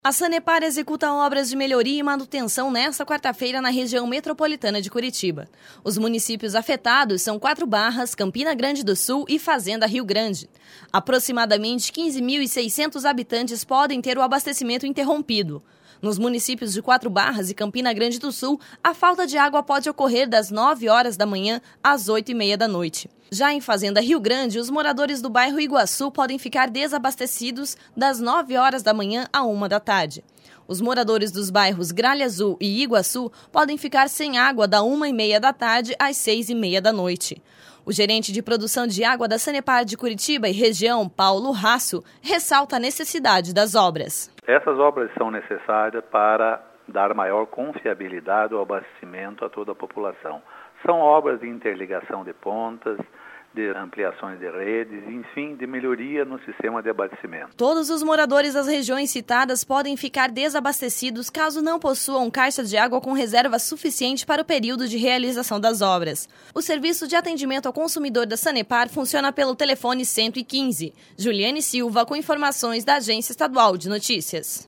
A Sanepar executa obras de melhoria e manutenção nesta quarta-feira na região metropolitana de Curitiba. Os municípios afetados são Quatro Barras, Campina Grande do Sul e Fazenda Rio Grande. Aproximadamente 15.600 habitantes podem ter o abastecimento interrompido. Nos municípios de Quatro Barras e Campina Grande do Sul, a falta de água pode ocorrer das 9 horas da manhã às 8h30 da noite. Já em Fazenda Rio Grande, os moradores do bairro Iguaçu podem ficar desabastecidos das 9 horas da manhã à 1 da tarde. Os moradores dos bairros Gralha Azul e Iguaçu podem ficar sem água da 1h30 da tarde às 6h30 da noite. O gerente de produção de água da Sanepar de Curitiba e região, Paulo Rasso, ressalta a necessidade das obras. Essas obras são necessárias para dar maior confiabilidade ao abastecimento a toda a população. São obras de interligação de pontas, de ampliações de redes, enfim, de melhoria no sistema de abastecimento. Todos os moradores das regiões citadas podem ficar desabastecidos caso não possuam caixa de água com reserva suficiente para o período de realização das obras. O serviço de atendimento ao consumidor da Sanepar funciona pelo telefone 115. Juliane Silva com informações da Agência Estadual de Notícias.